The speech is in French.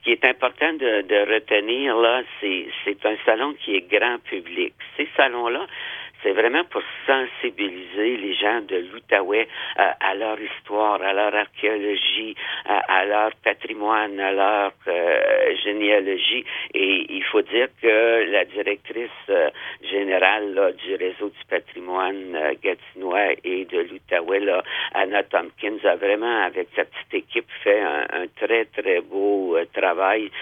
qui est important de retenir, là, c'est un salon qui est grand public. Ces salons-là, c'est vraiment pour sensibiliser les gens de l'Outaouais à leur histoire, à leur archéologie, à leur patrimoine, à leur généalogie. Et il faut dire que la directrice générale là, du réseau du patrimoine gatinois et de l'Outaouais, là, Anna Tompkins, a vraiment, avec sa petite équipe, fait un très, très beau travail